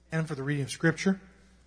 And for the reading of Scripture,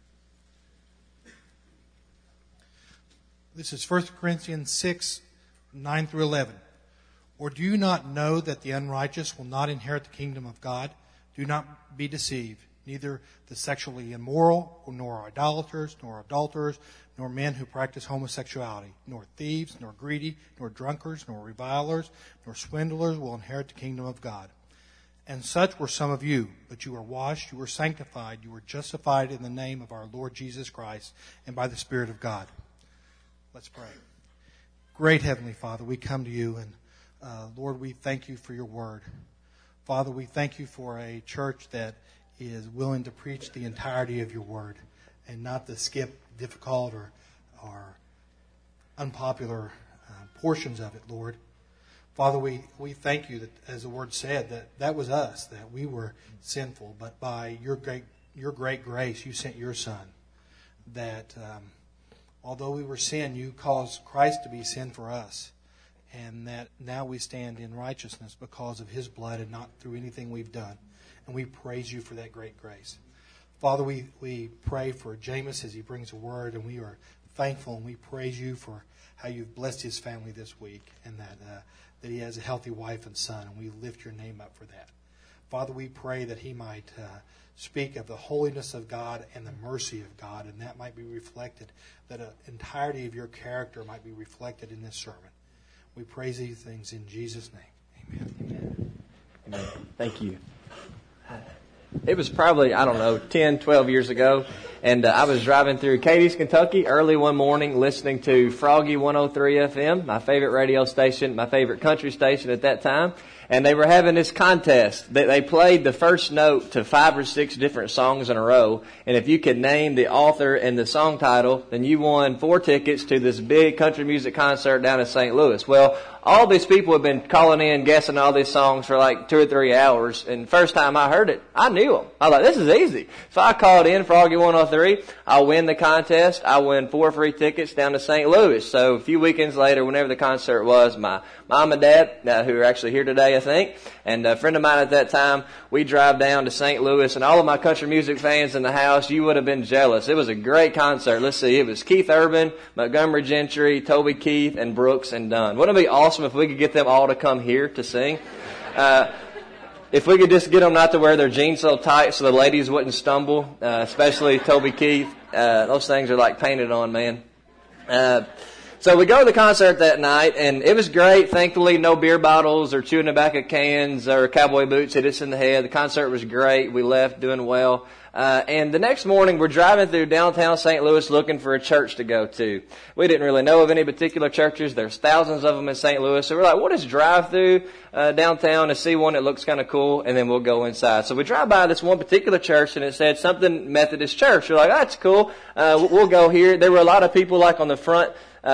this is 1 Corinthians 6, 9 through 11. Or do you not know that the unrighteous will not inherit the kingdom of God? Do not be deceived. Neither the sexually immoral, nor idolaters, nor adulterers, nor men who practice homosexuality, nor thieves, nor greedy, nor drunkards, nor revilers, nor swindlers will inherit the kingdom of God. And such were some of you, but you were washed, you were sanctified, you were justified in the name of our Lord Jesus Christ and by the Spirit of God. Let's pray. Great Heavenly Father, we come to you and Lord, we thank you for your word. Father, we thank you for a church that is willing to preach the entirety of your word and not to skip difficult or unpopular portions of it, Lord. Father, we thank you that, as the word said, that was us, that we were sinful, but by your great grace, you sent your Son, that although we were sin, you caused Christ to be sin for us, and that now we stand in righteousness because of his blood and not through anything we've done. And we praise you for that great grace. Father, we pray for Jameis as he brings a word, and we are thankful, and we praise you for how you've blessed his family this week, and that he has a healthy wife and son, and we lift your name up for that. Father, we pray that he might speak of the holiness of God and the mercy of God, and that might be reflected, that an entirety of your character might be reflected in this sermon. We praise these things in Jesus' name. Amen. Amen. Amen. Thank you. It was probably, 10, 12 years ago, and I was driving through Cadiz, Kentucky early one morning listening to Froggy 103 FM, my favorite radio station, my favorite country station at that time, and they were having this contest. They played the first note to 5 or 6 different songs in a row, and if you could name the author and the song title, then you won 4 tickets to this big country music concert down in St. Louis. Well, all these people have been calling in, guessing all these songs for like 2 or 3 hours. And the first time I heard it, I knew them. I was like, this is easy. So I called in Froggy 103. I'll win the contest. I win 4 free tickets down to St. Louis. So a few weekends later, whenever the concert was, my mom and dad, who are actually here today, I think, and a friend of mine at that time, we drive down to St. Louis, and all of my country music fans in the house, you would have been jealous. It was a great concert. Let's see, it was Keith Urban, Montgomery Gentry, Toby Keith, and Brooks and Dunn. Wouldn't it be awesome if we could get them all to come here to sing? If we could just get them not to wear their jeans so tight so the ladies wouldn't stumble, especially Toby Keith. Those things are like painted on, man. So we go to the concert that night, and it was great. Thankfully, no beer bottles or chewing the back of cans or cowboy boots hit us in the head. The concert was great. We left doing well. And the next morning, we're driving through downtown St. Louis looking for a church to go to. We didn't really know of any particular churches. There's thousands of them in St. Louis. So we're like, we'll just drive through downtown and see one that looks kind of cool, and then we'll go inside. So we drive by this one particular church, and it said something Methodist Church. We're like, oh, that's cool. We'll go here. There were a lot of people like on the front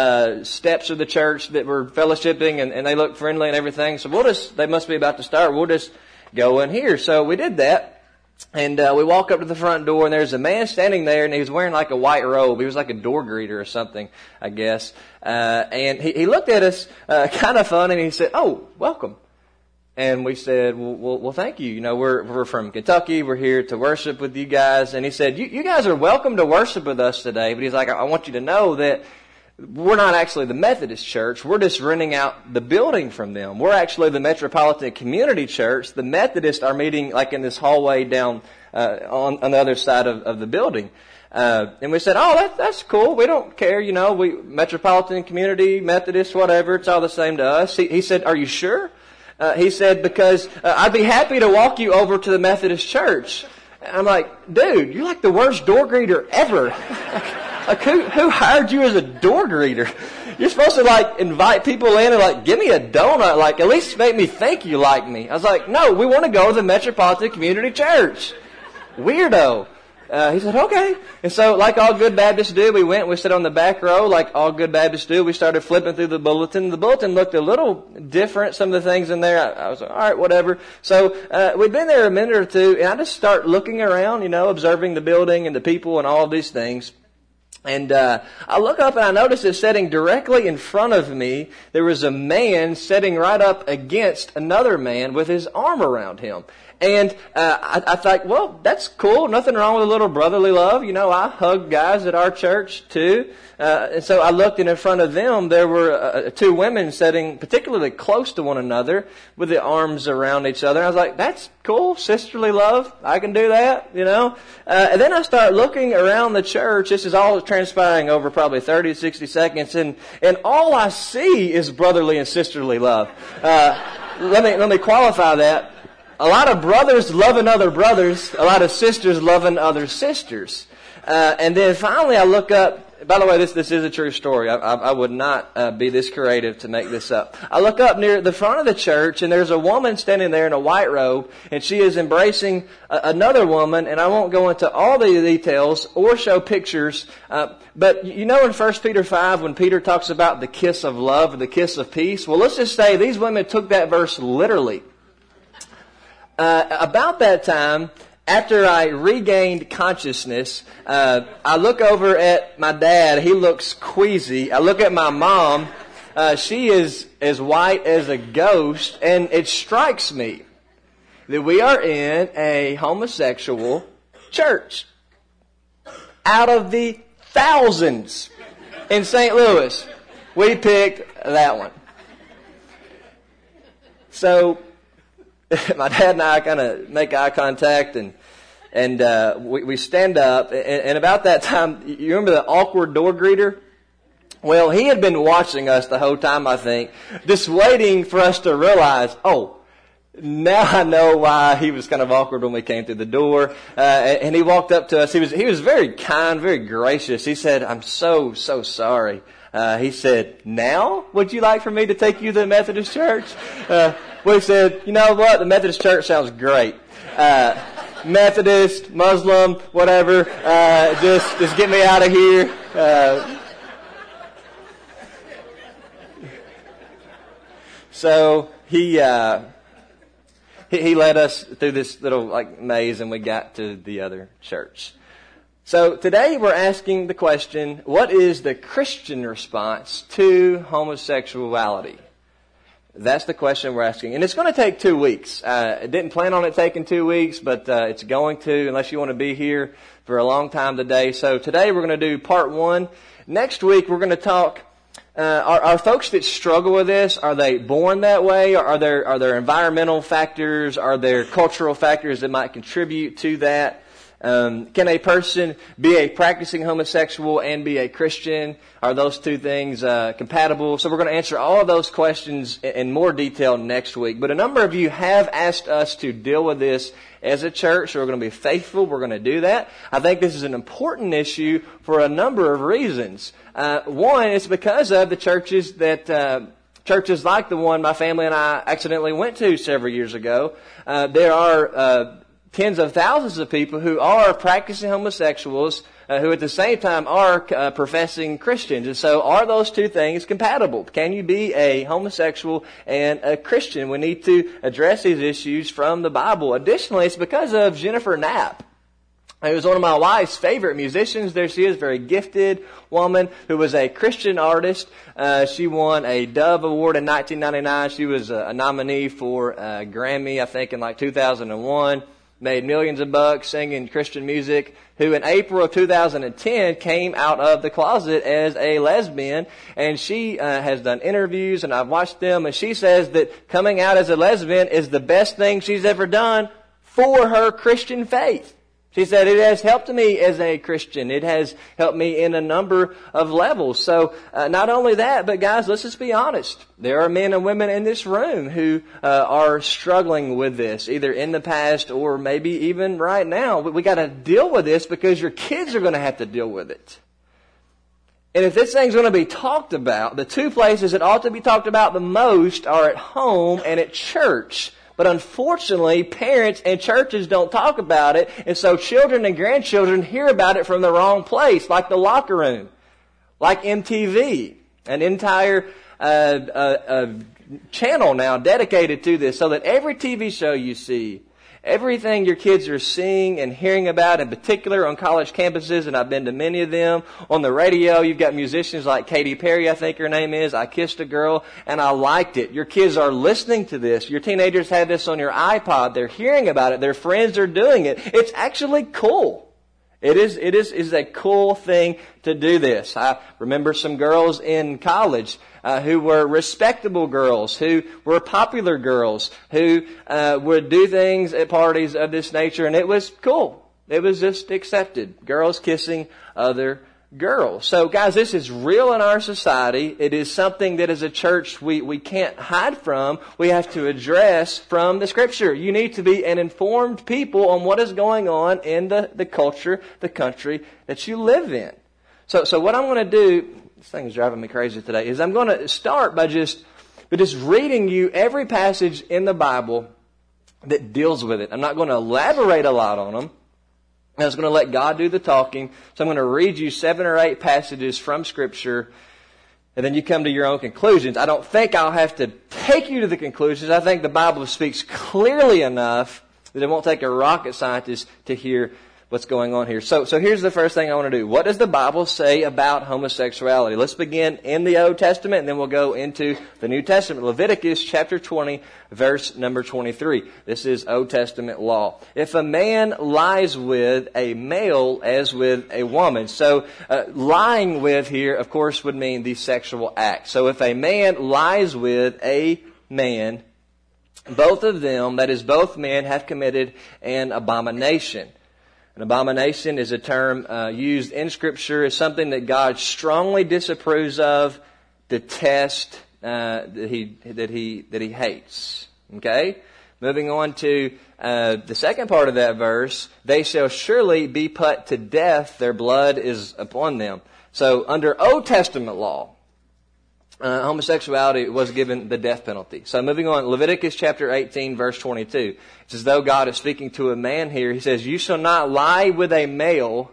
steps of the church that were fellowshipping, and they looked friendly and everything. So they must be about to start. We'll just go in here. So we did that. And we walk up to the front door, and there's a man standing there, and he was wearing like a white robe. He was like a door greeter or something, I guess. And he looked at us kind of funny, and he said, "Oh, welcome." And we said, well, thank you. You know, we're from Kentucky. We're here to worship with you guys. And he said, you guys are welcome to worship with us today. But he's like, I want you to know that we're not actually the Methodist Church. We're just renting out the building from them. We're actually the Metropolitan Community Church. The Methodists are meeting like in this hallway down on the other side of the building. And we said, oh, that's cool. We don't care, you know. We Metropolitan Community, Methodist, whatever. It's all the same to us. He said, are you sure? He said, because I'd be happy to walk you over to the Methodist Church. And I'm like, dude, you're like the worst door greeter ever. Like, who hired you as a door greeter? You're supposed to, like, invite people in and, like, give me a donut. Like, at least make me think you like me. I was like, no, we want to go to the Metropolitan Community Church. Weirdo. He said, okay. And so, like all good Baptists do, we went, we sat on the back row, like all good Baptists do. We started flipping through the bulletin. The bulletin looked a little different, some of the things in there. I was like, all right, whatever. So, we'd been there a minute or two, and I just start looking around, you know, observing the building and the people and all of these things. And I look up and I notice that sitting directly in front of me, there was a man sitting right up against another man with his arm around him. And I thought, well, that's cool. Nothing wrong with a little brotherly love. You know, I hug guys at our church too. And so I looked, and in front of them, there were two women sitting particularly close to one another with the arms around each other. And I was like, that's cool, sisterly love. I can do that, you know. And then I start looking around the church. This is all transpiring over probably 30 to 60 seconds. And all I see is brotherly and sisterly love. Let me qualify that. A lot of brothers loving other brothers, a lot of sisters loving other sisters. And then finally I look up. By the way, this is a true story. I would not be this creative to make this up. I look up near the front of the church, and there's a woman standing there in a white robe, and she is embracing another woman, and I won't go into all the details or show pictures, but you know in 1 Peter 5 when Peter talks about the kiss of love, or the kiss of peace? Well, let's just say these women took that verse literally. About that time, after I regained consciousness, I look over at my dad. He looks queasy. I look at my mom. She is as white as a ghost. And it strikes me that we are in a homosexual church. Out of the thousands in St. Louis, we picked that one. So my dad and I kind of make eye contact, and we stand up, and about that time, you remember the awkward door greeter? Well, he had been watching us the whole time, I think, just waiting for us to realize, oh, now I know why he was kind of awkward when we came through the door. And he walked up to us. He was very kind, very gracious. He said, I'm so sorry. He said, now would you like for me to take you to the Methodist church? We said, you know what? The Methodist church sounds great. Methodist, Muslim, whatever. Just get me out of here. So he led us through this little maze, and we got to the other church. So today we're asking the question, what is the Christian response to homosexuality? That's the question we're asking. And it's going to take 2 weeks. I didn't plan on it taking 2 weeks, but it's going to, unless you want to be here for a long time today. So today we're going to do part 1. Next week we're going to talk, are folks that struggle with this, are they born that way? Are there environmental factors? Are there cultural factors that might contribute to that? Can a person be a practicing homosexual and be a Christian? Are those two things compatible? So we're going to answer all of those questions in more detail next week. But a number of you have asked us to deal with this as a church, so we're going to be faithful. We're going to do that. I think this is an important issue for a number of reasons. One, it's because of the churches that churches like the one my family and I accidentally went to several years ago. There are tens of thousands of people who are practicing homosexuals who at the same time are professing Christians. And so are those two things compatible? Can you be a homosexual and a Christian? We need to address these issues from the Bible. Additionally, it's because of Jennifer Knapp, who was one of my wife's favorite musicians. There she is, very gifted woman who was a Christian artist. She won a Dove Award in 1999. She was a nominee for a Grammy, I think, in 2001. Made millions of bucks singing Christian music, who in April of 2010 came out of the closet as a lesbian. And she has done interviews, and I've watched them, and she says that coming out as a lesbian is the best thing she's ever done for her Christian faith. She said, it has helped me as a Christian. It has helped me in a number of levels. So not only that, but guys, let's just be honest. There are men and women in this room who are struggling with this, either in the past or maybe even right now. We got to deal with this because your kids are going to have to deal with it. And if this thing's going to be talked about, the two places it ought to be talked about the most are at home and at church. But unfortunately, parents and churches don't talk about it, and so children and grandchildren hear about it from the wrong place, like the locker room, like MTV, an entire channel now dedicated to this, so that every TV show you see, Everything your kids are seeing and hearing about, in particular on college campuses, and I've been to many of them. On the radio, you've got musicians like Katy Perry, I think her name is, I Kissed a Girl, and I liked it. Your kids are listening to this. Your teenagers have this on your iPod. They're hearing about it. Their friends are doing it. It's actually cool. It is a cool thing to do this. I remember some girls in college who were respectable girls, who were popular girls, who would do things at parties of this nature, and it was cool. It was just accepted. Girls kissing other girls. So guys, this is real in our society. It is something that as a church we can't hide from. We have to address from the Scripture. You need to be an informed people on what is going on in the culture, the country that you live in. So what I'm going to do, this thing is driving me crazy today, is I'm going to start by just reading you every passage in the Bible that deals with it. I'm not going to elaborate a lot on them. I was going to let God do the talking. So I'm going to read you 7 or 8 passages from Scripture, and then you come to your own conclusions. I don't think I'll have to take you to the conclusions. I think the Bible speaks clearly enough that it won't take a rocket scientist to hear what's going on here. So here's the first thing I want to do. What does the Bible say about homosexuality? Let's begin in the Old Testament, and then we'll go into the New Testament. Leviticus chapter 20, verse number 23. This is Old Testament law. If a man lies with a male as with a woman. So lying with here, of course, would mean the sexual act. So if a man lies with a man, both of them, that is both men, have committed an abomination. An abomination is a term used in Scripture as something that God strongly disapproves of, detests, that he hates. Okay? Moving on to the second part of that verse, they shall surely be put to death, their blood is upon them. So under Old Testament law, homosexuality was given the death penalty. So moving on, Leviticus chapter 18, verse 22. It's as though God is speaking to a man here. He says, you shall not lie with a male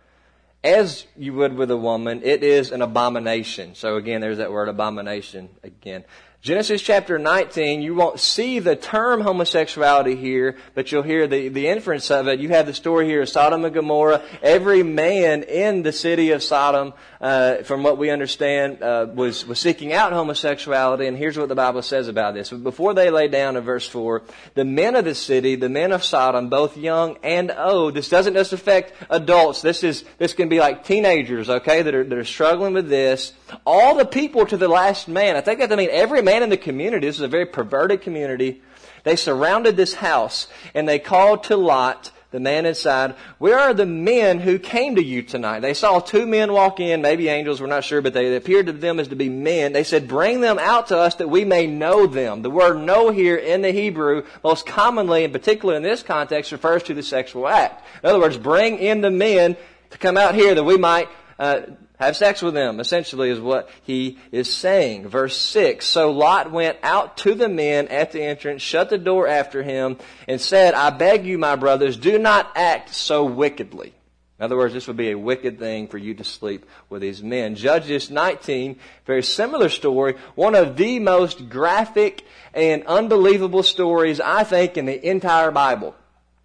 as you would with a woman. It is an abomination. So again, there's that word abomination again. Genesis chapter 19, you won't see the term homosexuality here, but you'll hear the inference of it. You have the story here of Sodom and Gomorrah. Every man in the city of Sodom, from what we understand, was seeking out homosexuality. And here's what the Bible says about this. Before they lay down in verse 4, the men of the city, the men of Sodom, both young and old, this doesn't just affect adults. This can be like teenagers, okay, that are struggling with this. All the people to the last man, I think that means every man in the community, this is a very perverted community, they surrounded this house and they called to Lot, the man inside, where are the men who came to you tonight? They saw 2 men walk in, maybe angels, we're not sure, but they appeared to them as to be men. They said, bring them out to us that we may know them. The word know here in the Hebrew, most commonly, in particular in this context, refers to the sexual act. In other words, bring in the men to come out here that we might have sex with them, essentially, is what he is saying. Verse 6, so Lot went out to the men at the entrance, shut the door after him, and said, I beg you, my brothers, do not act so wickedly. In other words, this would be a wicked thing for you to sleep with these men. Judges 19, very similar story, one of the most graphic and unbelievable stories, I think, in the entire Bible.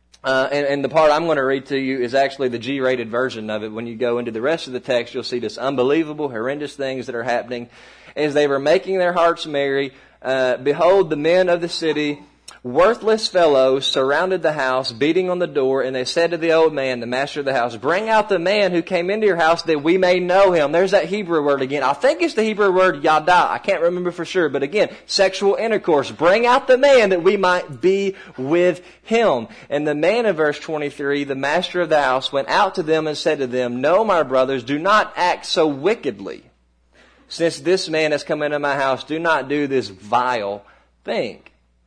And the part I'm going to read to you is actually the G-rated version of it. When you go into the rest of the text, you'll see this unbelievable, horrendous things that are happening. As they were making their hearts merry, behold, the men of the city, worthless fellows, surrounded the house, beating on the door, and they said to the old man, the master of the house, bring out the man who came into your house that we may know him. There's that Hebrew word again. I think it's the Hebrew word yada. I can't remember for sure, but again, sexual intercourse. Bring out the man that we might be with him. And the man in verse 23, the master of the house, went out to them and said to them, no, my brothers, do not act so wickedly. Since this man has come into my house, do not do this vile thing.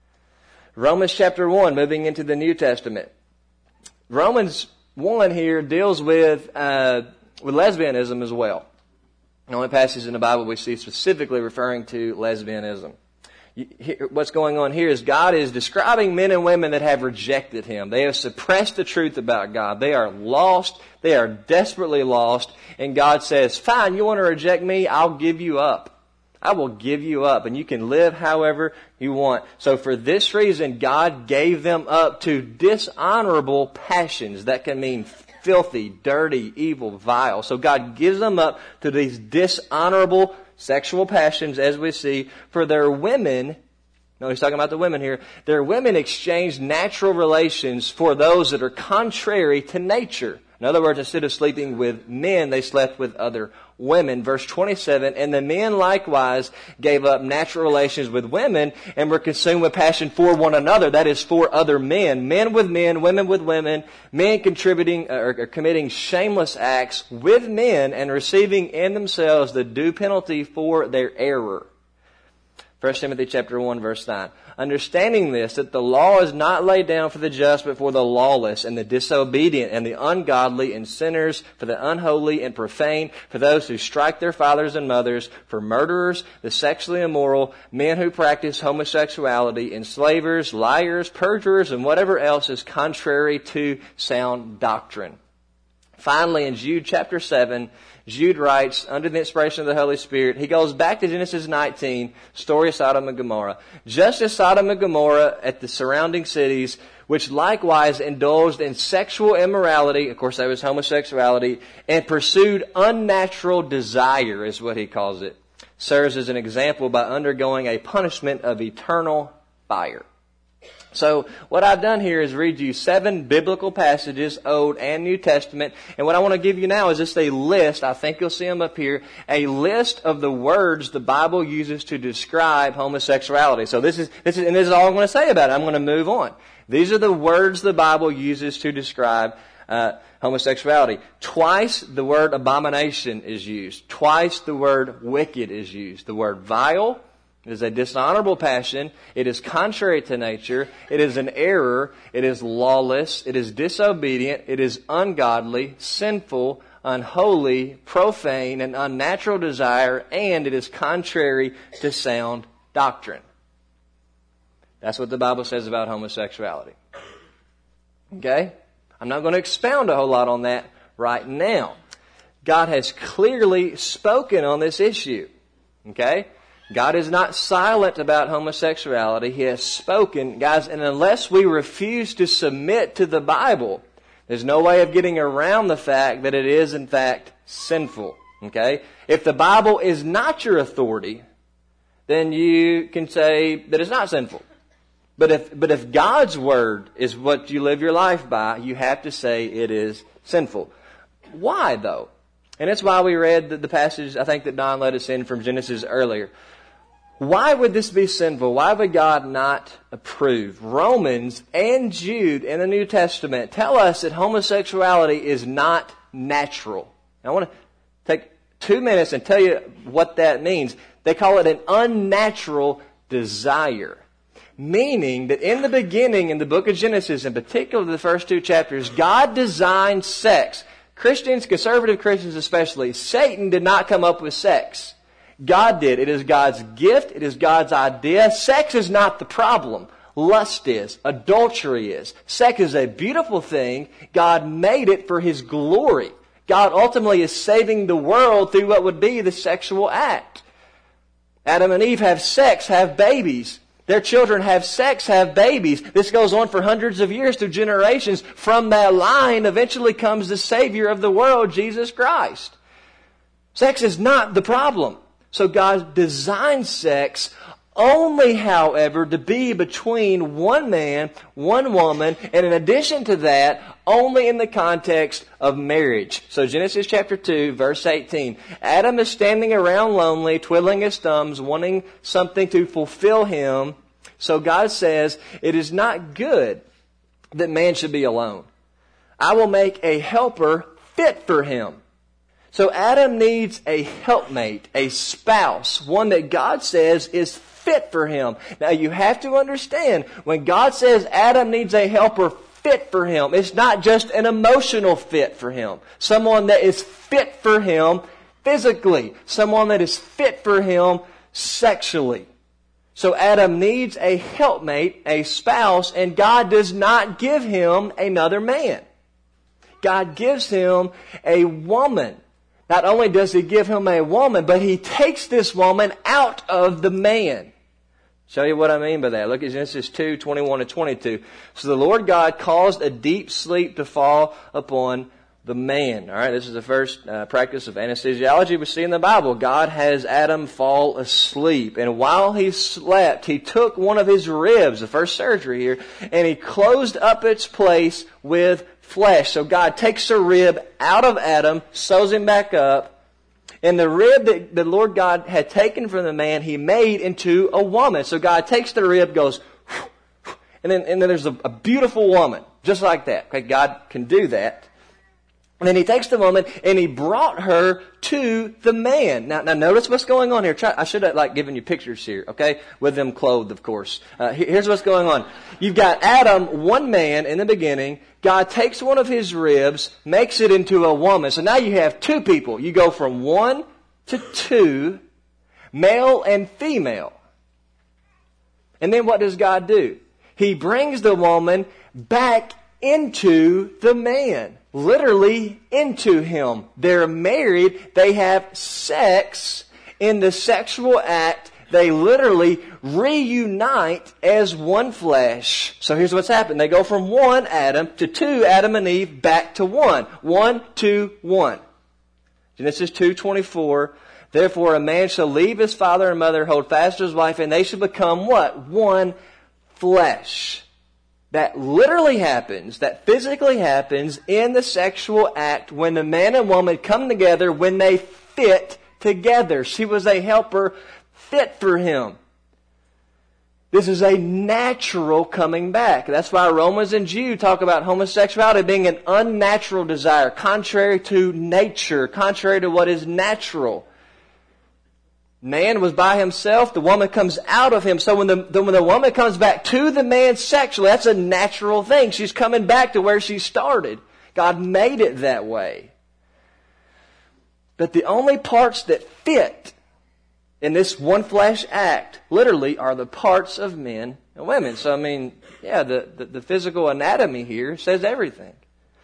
Romans chapter 1, moving into the New Testament. Romans 1 here deals with lesbianism as well. The only passage in the Bible we see specifically referring to lesbianism. What's going on here is God is describing men and women that have rejected Him. They have suppressed the truth about God. They are lost. They are desperately lost. And God says, fine, you want to reject me? I'll give you up. I will give you up, and you can live however you want. So for this reason, God gave them up to dishonorable passions. That can mean filthy, dirty, evil, vile. So God gives them up to these dishonorable sexual passions, as we see, for their women. No, he's talking about the women here. Their women exchange natural relations for those that are contrary to nature. In other words, instead of sleeping with men, they slept with other women. Verse 27, and the men likewise gave up natural relations with women and were consumed with passion for one another. That is, for other men. Men with men, women with women, men contributing or committing shameless acts with men and receiving in themselves the due penalty for their error. 1 Timothy chapter 1, verse 9. Understanding this, that the law is not laid down for the just, but for the lawless and the disobedient and the ungodly and sinners, for the unholy and profane, for those who strike their fathers and mothers, for murderers, the sexually immoral, men who practice homosexuality, enslavers, liars, perjurers, and whatever else is contrary to sound doctrine. Finally, in Jude chapter 7, Jude writes, under the inspiration of the Holy Spirit, he goes back to Genesis 19, story of Sodom and Gomorrah. Just as Sodom and Gomorrah at the surrounding cities, which likewise indulged in sexual immorality, of course that was homosexuality, and pursued unnatural desire, is what he calls it, serves as an example by undergoing a punishment of eternal fire. So what I've done here is read you 7 biblical passages, Old and New Testament. And what I want to give you now is just a list, I think you'll see them up here, a list of the words the Bible uses to describe homosexuality. So this is all I'm going to say about it. I'm going to move on. These are the words the Bible uses to describe homosexuality. Twice the word abomination is used. Twice the word wicked is used. The word vile. It is a dishonorable passion. It is contrary to nature. It is an error. It is lawless. It is disobedient. It is ungodly, sinful, unholy, profane, and unnatural desire, and it is contrary to sound doctrine. That's what the Bible says about homosexuality. Okay? I'm not going to expound a whole lot on that right now. God has clearly spoken on this issue. Okay? God is not silent about homosexuality. He has spoken. Guys, and unless we refuse to submit to the Bible, there's no way of getting around the fact that it is, in fact, sinful. Okay? If the Bible is not your authority, then you can say that it's not sinful. But if God's Word is what you live your life by, you have to say it is sinful. Why, though? And that's why we read the passage, I think, that Don led us in from Genesis earlier. Why would this be sinful? Why would God not approve? Romans and Jude in the New Testament tell us that homosexuality is not natural. Now, I want to take 2 minutes and tell you what that means. They call it an unnatural desire. Meaning that in the beginning, in the book of Genesis, in particular the first 2 chapters, God designed sex. Christians, conservative Christians especially, Satan did not come up with sex. God did. It is God's gift. It is God's idea. Sex is not the problem. Lust is. Adultery is. Sex is a beautiful thing. God made it for His glory. God ultimately is saving the world through what would be the sexual act. Adam and Eve have sex, have babies. Their children have sex, have babies. This goes on for hundreds of years through generations. From that line eventually comes the Savior of the world, Jesus Christ. Sex is not the problem. So God designed sex only, however, to be between one man, one woman, and in addition to that, only in the context of marriage. So Genesis chapter 2, verse 18. Adam is standing around lonely, twiddling his thumbs, wanting something to fulfill him. So God says, it is not good that man should be alone. I will make a helper fit for him. So Adam needs a helpmate, a spouse, one that God says is fit for him. Now you have to understand, when God says Adam needs a helper fit for him, it's not just an emotional fit for him. Someone that is fit for him physically. Someone that is fit for him sexually. So Adam needs a helpmate, a spouse, and God does not give him another man. God gives him a woman. not only does he give him a woman, but he takes this woman out of the man. Show you what I mean by that. Look at Genesis 2, 21 and 22. So the Lord God caused a deep sleep to fall upon the man. All right, this is the first practice of anesthesiology we see in the Bible. God has Adam fall asleep. And while he slept, he took one of his ribs, the first surgery here, and he closed up its place with flesh. So God takes a rib out of Adam, sews him back up, and the rib that the Lord God had taken from the man, he made into a woman. So God takes the rib, goes, and then there's a beautiful woman, just like that. Okay, God can do that. And then he takes the woman and he brought her to the man. Now notice what's going on here. I should have given you pictures here, okay? With them clothed, of course. Here's what's going on. You've got Adam, one man in the beginning. God takes one of his ribs, makes it into a woman. So now you have two people. You go from one to two, male and female. And then what does God do? He brings the woman back into the man. Literally into him. They're married. They have sex. In the sexual act, they literally reunite as one flesh. So here's what's happened. They go from one Adam to two Adam and Eve back to one. 1, 2, 1. Genesis 2:24. Therefore a man shall leave his father and mother, hold fast to his wife, and they shall become what? One flesh. That literally happens, that physically happens in the sexual act when the man and woman come together, when they fit together. She was a helper fit for him. This is a natural coming back. That's why Romans and Jude talk about homosexuality being an unnatural desire, contrary to nature, contrary to what is natural. Man was by himself. The woman comes out of him. So when the woman comes back to the man sexually, that's a natural thing. She's coming back to where she started. God made it that way. But the only parts that fit in this one flesh act, literally, are the parts of men and women. So, the physical anatomy here says everything.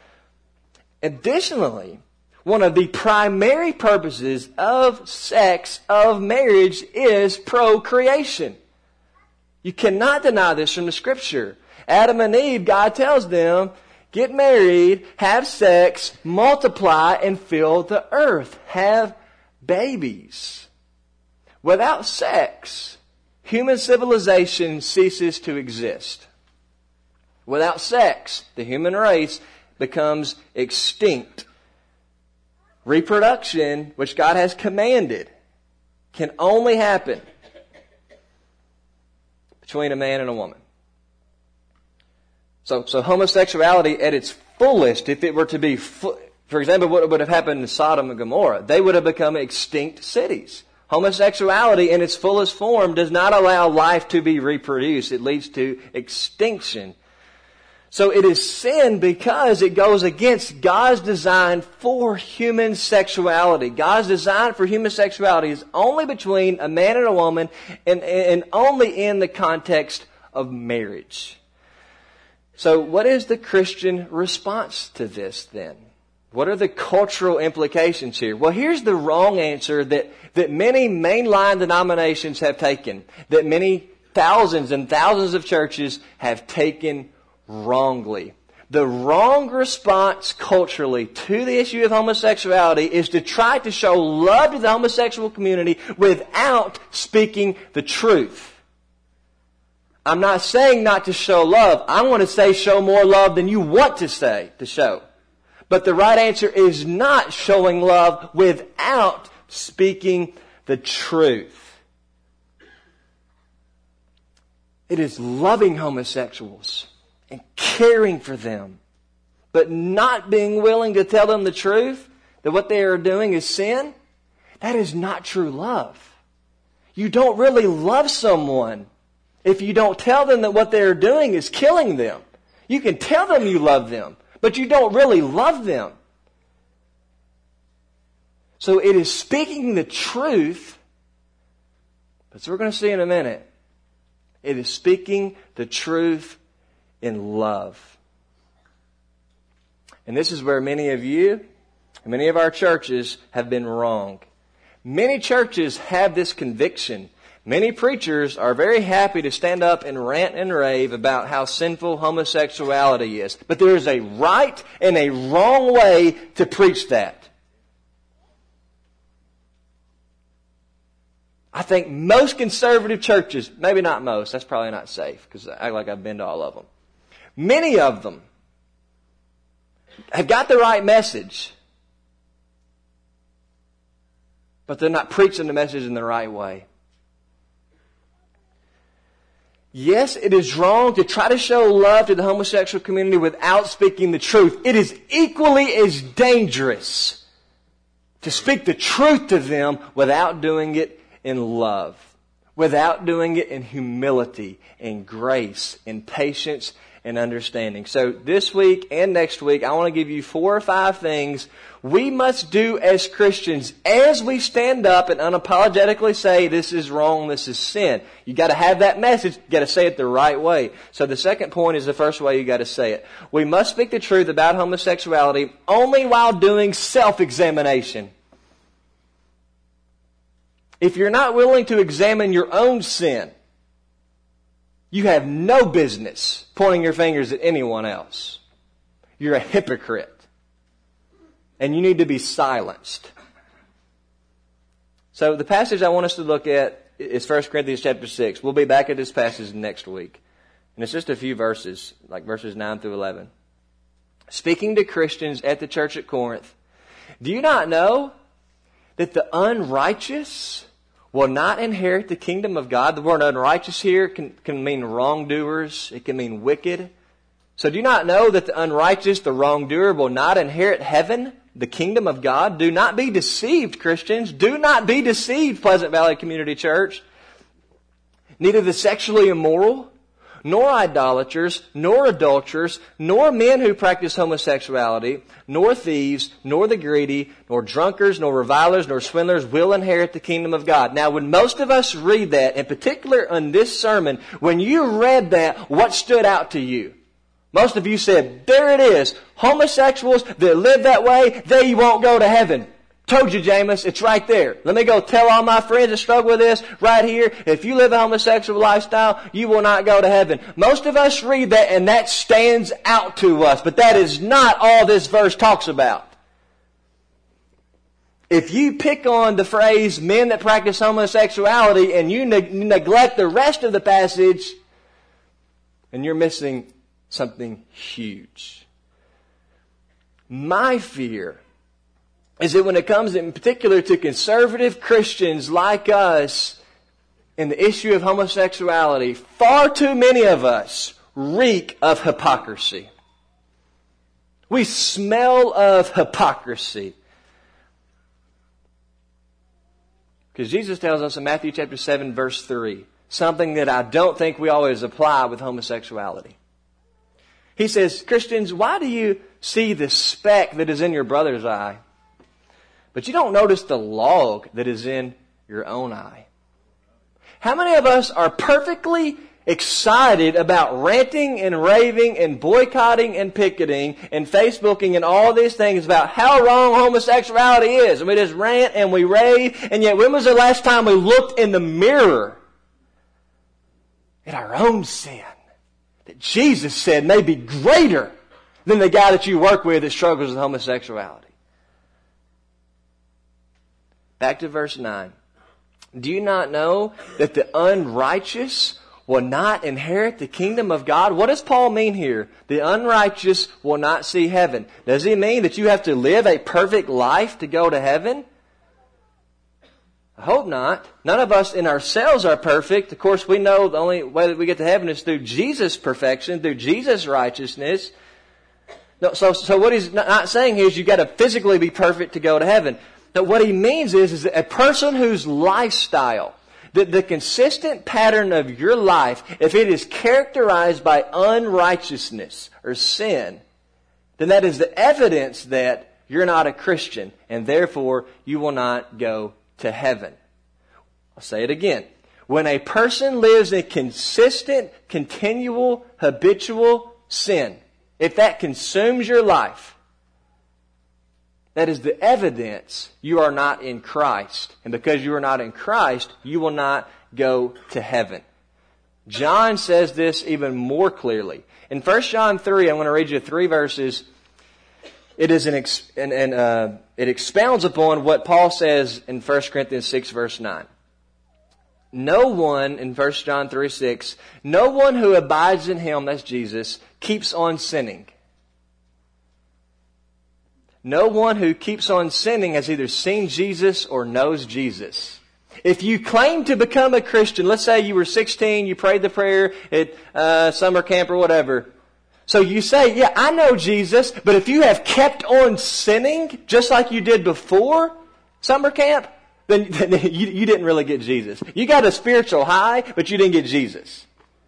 Additionally, one of the primary purposes of sex, of marriage, is procreation. You cannot deny this from the Scripture. Adam and Eve, God tells them, get married, have sex, multiply, and fill the earth. Have babies. Without sex, human civilization ceases to exist. Without sex, the human race becomes extinct. Reproduction, which God has commanded, can only happen between a man and a woman. So homosexuality at its fullest, if it were to be, for example, what would have happened in Sodom and Gomorrah, they would have become extinct cities. Homosexuality in its fullest form does not allow life to be reproduced. It leads to extinction. So it is sin because it goes against God's design for human sexuality. God's design for human sexuality is only between a man and a woman and only in the context of marriage. So what is the Christian response to this then? What are the cultural implications here? Well, here's the wrong answer that many mainline denominations have taken, that many thousands and thousands of churches have taken wrongly. The wrong response culturally to the issue of homosexuality is to try to show love to the homosexual community without speaking the truth. I'm not saying not to show love. I want to say show more love than you want to say to show. But the right answer is not showing love without speaking the truth. It is loving homosexuals and caring for them, but not being willing to tell them the truth, that what they are doing is sin. That is not true love. You don't really love someone if you don't tell them that what they are doing is killing them. You can tell them you love them, but you don't really love them. So it is speaking the truth, but as we're going to see in a minute, it is speaking the truth in love. And this is where many of you Many of our churches have been wrong. Many churches have this conviction. Many preachers are very happy to stand up and rant and rave about how sinful homosexuality is. But there is a right and a wrong way to preach that. I think most conservative churches, maybe not most, that's probably not safe because I act like I've been to all of them. Many of them have got the right message, but they're not preaching the message in the right way. Yes, it is wrong to try to show love to the homosexual community without speaking the truth. It is equally as dangerous to speak the truth to them without doing it in love, without doing it in humility, in grace, in patience, and understanding. So this week and next week, I want to give you 4 or 5 things we must do as Christians as we stand up and unapologetically say this is wrong, this is sin. You got to have that message. You got to say it the right way. So the second point is the first way you got to say it. We must speak the truth about homosexuality only while doing self-examination. If you're not willing to examine your own sin, you have no business pointing your fingers at anyone else. You're a hypocrite. And you need to be silenced. So the passage I want us to look at is 1 Corinthians chapter 6. We'll be back at this passage next week. And it's just a few verses, like verses 9 through 11. Speaking to Christians at the church at Corinth, do you not know that the unrighteous will not inherit the kingdom of God? The word unrighteous here can mean wrongdoers. It can mean wicked. So do you not know that the unrighteous, the wrongdoer, will not inherit heaven, the kingdom of God? Do not be deceived, Christians. Do not be deceived, Pleasant Valley Community Church. Neither the sexually immoral, nor idolaters, nor adulterers, nor men who practice homosexuality, nor thieves, nor the greedy, nor drunkards, nor revilers, nor swindlers will inherit the kingdom of God. Now, when most of us read that, in particular in this sermon, when you read that, what stood out to you? Most of you said, there it is. Homosexuals that live that way, they won't go to heaven. Told you, Jameis, it's right there. Let me go tell all my friends that struggle with this right here. If you live a homosexual lifestyle, you will not go to heaven. Most of us read that and that stands out to us. But that is not all this verse talks about. If you pick on the phrase, men that practice homosexuality, and you neglect the rest of the passage, and you're missing something huge. My fear is that when it comes in particular to conservative Christians like us in the issue of homosexuality, far too many of us reek of hypocrisy. We smell of hypocrisy. Because Jesus tells us in Matthew chapter 7 verse 3, something that I don't think we always apply with homosexuality. He says, Christians, why do you see the speck that is in your brother's eye, but you don't notice the log that is in your own eye? How many of us are perfectly excited about ranting and raving and boycotting and picketing and Facebooking and all these things about how wrong homosexuality is? And we just rant and we rave, and yet when was the last time we looked in the mirror at our own sin that Jesus said may be greater than the guy that you work with that struggles with homosexuality? Back to verse 9. Do you not know that the unrighteous will not inherit the kingdom of God? What does Paul mean here? The unrighteous will not see heaven. Does he mean that you have to live a perfect life to go to heaven? I hope not. None of us in ourselves are perfect. Of course, we know the only way that we get to heaven is through Jesus' perfection, through Jesus' righteousness. No, so what he's not saying here is you've got to physically be perfect to go to heaven. No, what he means is that a person whose lifestyle, the consistent pattern of your life, if it is characterized by unrighteousness or sin, then that is the evidence that you're not a Christian, and therefore you will not go to heaven. I'll say it again. When a person lives in consistent, continual, habitual sin, if that consumes your life, That is the evidence you are not in Christ. And because you are not in Christ, you will not go to heaven. John says this even more clearly. In 1 John 3, I'm going to read you 3 verses. It is it expounds upon what Paul says in 1 Corinthians 6, verse 9. No one, in 1 John 3, 6, no one who abides in Him, that's Jesus, keeps on sinning. No one who keeps on sinning has either seen Jesus or knows Jesus. If you claim to become a Christian, let's say you were 16, you prayed the prayer at summer camp or whatever. So you say, yeah, I know Jesus, but if you have kept on sinning just like you did before summer camp, then you didn't really get Jesus. You got a spiritual high, but you didn't get Jesus.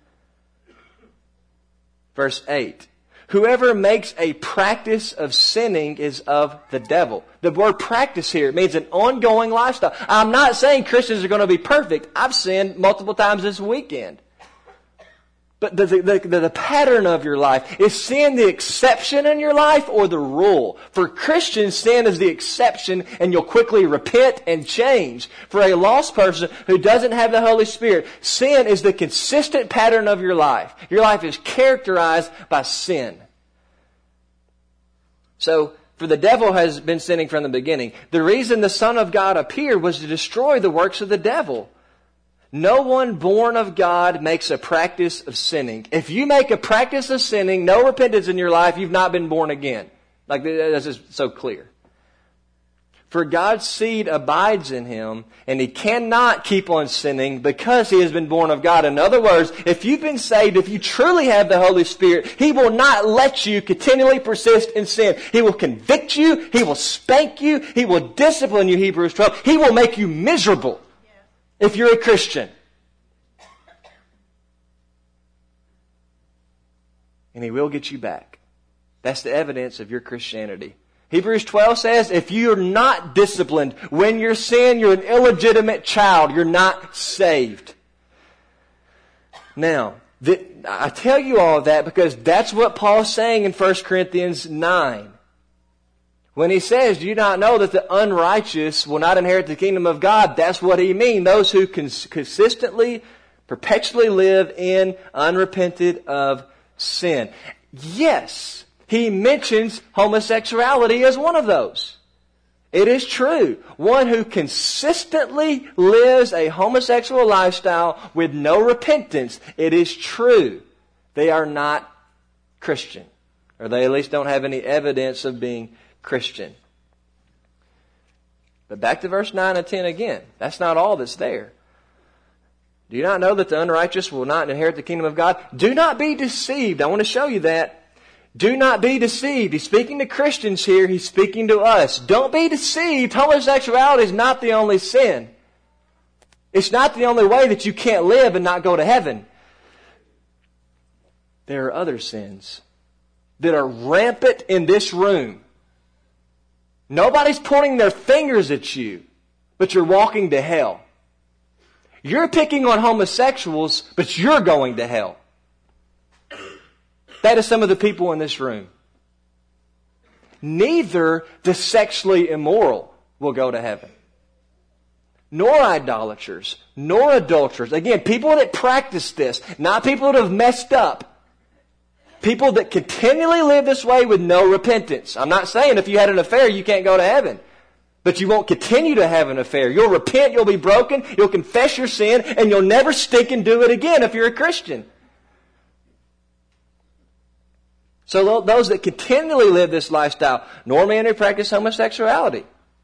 Verse 8. Whoever makes a practice of sinning is of the devil. The word practice here means an ongoing lifestyle. I'm not saying Christians are going to be perfect. I've sinned multiple times this weekend. But the pattern of your life, is sin the exception in your life or the rule? For Christians, sin is the exception and you'll quickly repent and change. For a lost person who doesn't have the Holy Spirit, sin is the consistent pattern of your life. Your life is characterized by sin. So, for the devil has been sinning from the beginning. The reason the Son of God appeared was to destroy the works of the devil. No one born of God makes a practice of sinning. If you make a practice of sinning, no repentance in your life, you've not been born again. Like, that's just so clear. For God's seed abides in him, and he cannot keep on sinning because he has been born of God. In other words, if you've been saved, if you truly have the Holy Spirit, he will not let you continually persist in sin. He will convict you, he will spank you, he will discipline you, Hebrews 12. He will make you miserable if you're a Christian. And he will get you back. That's the evidence of your Christianity. Hebrews 12 says, if you're not disciplined when you sin, you're an illegitimate child. You're not saved. Now, I tell you all of that because that's what Paul's saying in 1 Corinthians 9. When he says, do you not know that the unrighteous will not inherit the kingdom of God? That's what he means. Those who consistently, perpetually live in unrepented of sin. Yes, he mentions homosexuality as one of those. It is true. One who consistently lives a homosexual lifestyle with no repentance, it is true. They are not Christian. Or they at least don't have any evidence of being Christian. But back to verse 9 and 10 again. That's not all that's there. Do you not know that the unrighteous will not inherit the kingdom of God? Do not be deceived. I want to show you that. Do not be deceived. He's speaking to Christians here. He's speaking to us. Don't be deceived. Homosexuality is not the only sin. It's not the only way that you can't live and not go to heaven. There are other sins that are rampant in this room. Nobody's pointing their fingers at you, but you're walking to hell. You're picking on homosexuals, but you're going to hell. That is some of the people in this room. Neither the sexually immoral will go to heaven. Nor idolaters, nor adulterers. Again, people that practice this, not people that have messed up. People that continually live this way with no repentance. I'm not saying if you had an affair, you can't go to heaven. But you won't continue to have an affair. You'll repent, you'll be broken, you'll confess your sin, and you'll never stink and do it again if you're a Christian. So those that continually live this lifestyle, nor men who practice homosexuality,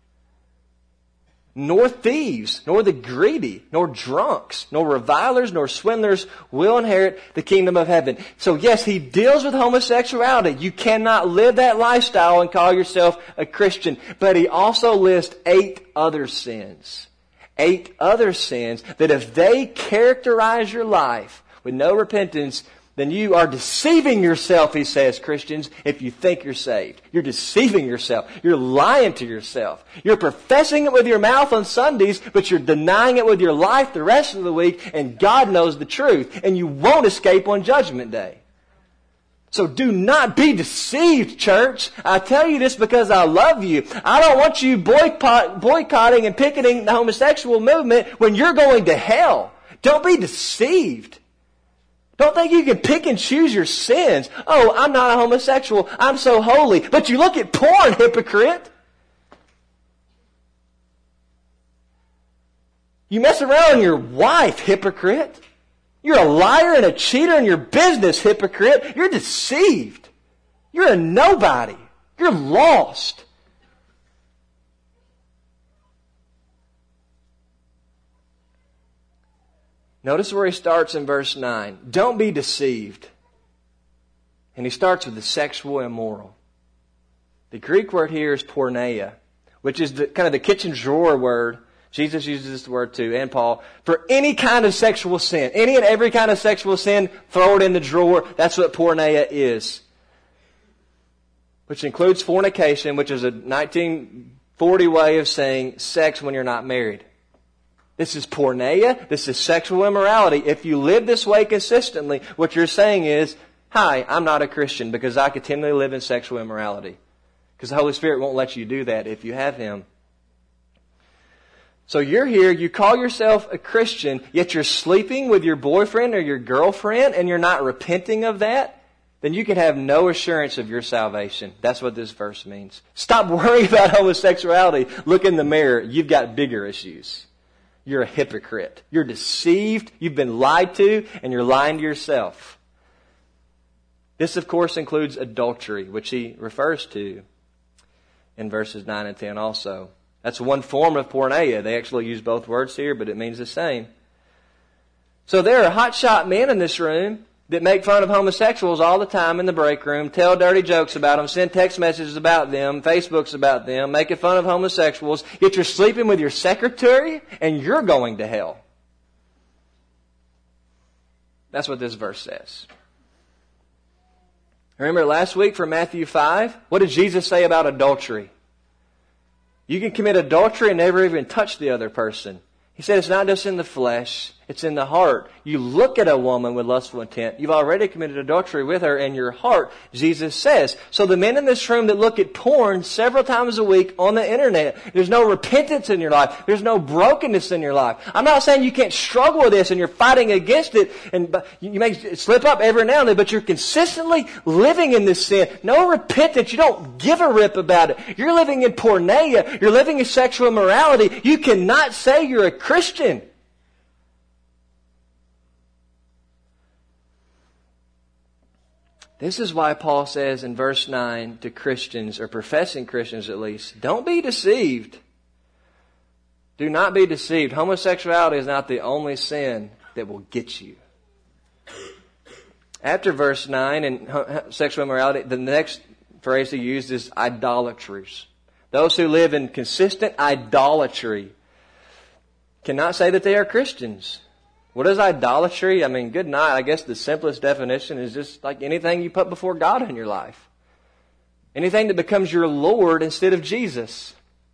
nor thieves, nor the greedy, nor drunks, nor revilers, nor swindlers will inherit the kingdom of heaven. So yes, he deals with homosexuality. You cannot live that lifestyle and call yourself a Christian. But he also lists 8 other sins. 8 other sins that if they characterize your life with no repentance, then you are deceiving yourself, he says, Christians, if you think you're saved. You're deceiving yourself. You're lying to yourself. You're professing it with your mouth on Sundays, but you're denying it with your life the rest of the week, and God knows the truth, and you won't escape on Judgment Day. So do not be deceived, church. I tell you this because I love you. I don't want you boycotting and picketing the homosexual movement when you're going to hell. Don't be deceived. Don't think you can pick and choose your sins. Oh, I'm not a homosexual. I'm so holy. But you look at porn, hypocrite. You mess around with your wife, hypocrite. You're a liar and a cheater in your business, hypocrite. You're deceived. You're a nobody. You're lost. Notice where he starts in verse 9. Don't be deceived. And he starts with the sexual immoral. The Greek word here is porneia, which is kind of the kitchen drawer word. Jesus uses this word too, and Paul, for any kind of sexual sin. Any and every kind of sexual sin, throw it in the drawer. That's what porneia is. Which includes fornication, which is a 1940 way of saying sex when you're not married. This is porneia. This is sexual immorality. If you live this way consistently, what you're saying is, hi, I'm not a Christian because I continually live in sexual immorality. Because the Holy Spirit won't let you do that if you have Him. So you're here, you call yourself a Christian, yet you're sleeping with your boyfriend or your girlfriend and you're not repenting of that, then you can have no assurance of your salvation. That's what this verse means. Stop worrying about homosexuality. Look in the mirror. You've got bigger issues. You're a hypocrite. You're deceived. You've been lied to, and you're lying to yourself. This, of course, includes adultery, which he refers to in verses 9 and 10 also. That's one form of porneia. They actually use both words here, but it means the same. So there are hotshot men in this room that make fun of homosexuals all the time in the break room, tell dirty jokes about them, send text messages about them, Facebooks about them, making fun of homosexuals, yet you're sleeping with your secretary and you're going to hell. That's what this verse says. Remember last week from Matthew 5? What did Jesus say about adultery? You can commit adultery and never even touch the other person. He said it's not just in the flesh, it's in the heart. You look at a woman with lustful intent, you've already committed adultery with her in your heart, Jesus says. So the men in this room that look at porn several times a week on the internet, there's no repentance in your life. There's no brokenness in your life. I'm not saying you can't struggle with this and you're fighting against it, and you may slip up every now and then, but you're consistently living in this sin. No repentance. You don't give a rip about it. You're living in porneia. You're living in sexual immorality. You cannot say you're a Christian. This is why Paul says in verse 9 to Christians, or professing Christians at least, don't be deceived. Do not be deceived. Homosexuality is not the only sin that will get you. After verse 9 and sexual immorality, the next phrase he used is idolaters. Those who live in consistent idolatry cannot say that they are Christians. What is idolatry? I mean, good night. I guess the simplest definition is just like anything you put before God in your life. Anything that becomes your Lord instead of Jesus.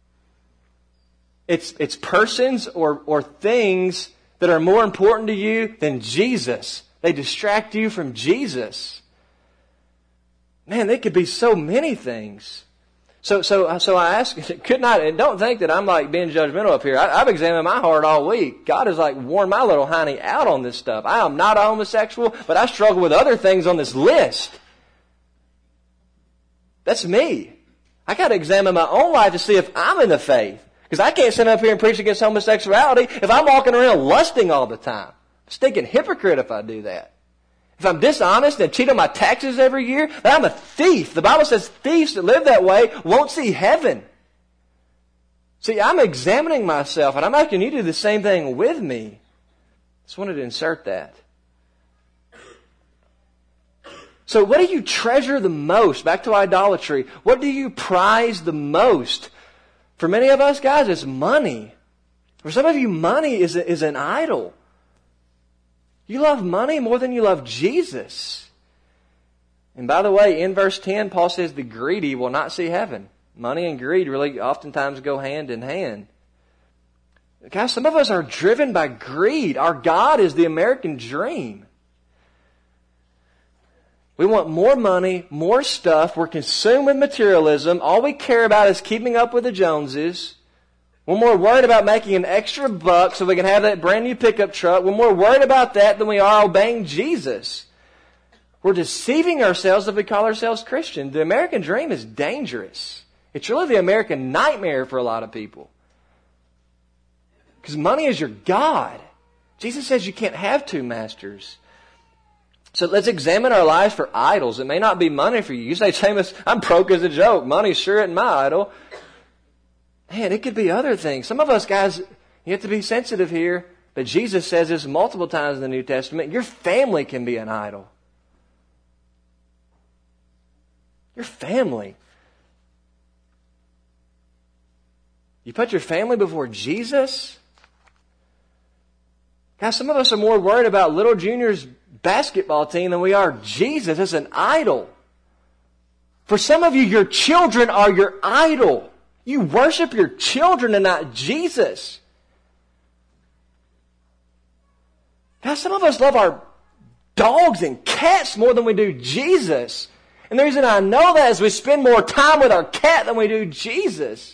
It's persons or things that are more important to you than Jesus. They distract you from Jesus. Man, they could be so many things. So I ask, could not, and don't think that I'm like being judgmental up here. I've examined my heart all week. God has like worn my little hiney out on this stuff. I am not a homosexual, but I struggle with other things on this list. That's me. I got to examine my own life to see if I'm in the faith. Because I can't sit up here and preach against homosexuality if I'm walking around lusting all the time. I'm a stinking hypocrite if I do that. If I'm dishonest and cheat on my taxes every year, then I'm a thief. The Bible says thieves that live that way won't see heaven. See, I'm examining myself, and I'm asking you to do the same thing with me. Just wanted to insert that. So what do you treasure the most? Back to idolatry. What do you prize the most? For many of us guys, it's money. For some of you, money is an idol. You love money more than you love Jesus. And by the way, in verse 10, Paul says the greedy will not see heaven. Money and greed really oftentimes go hand in hand. Guys, some of us are driven by greed. Our God is the American dream. We want more money, more stuff. We're consumed with materialism. All we care about is keeping up with the Joneses. We're more worried about making an extra buck so we can have that brand new pickup truck. We're more worried about that than we are obeying Jesus. We're deceiving ourselves if we call ourselves Christian. The American dream is dangerous. It's really the American nightmare for a lot of people. Because money is your God. Jesus says you can't have two masters. So let's examine our lives for idols. It may not be money for you. You say, Seamus, I'm broke as a joke. Money sure isn't my idol. Man, it could be other things. Some of us guys, you have to be sensitive here. But Jesus says this multiple times in the New Testament. Your family can be an idol. Your family. You put your family before Jesus? Guys, some of us are more worried about Little Junior's basketball team than we are Jesus as an idol. For some of you, your children are your idol. You worship your children and not Jesus. Guys, some of us love our dogs and cats more than we do Jesus. And the reason I know that is we spend more time with our cat than we do Jesus.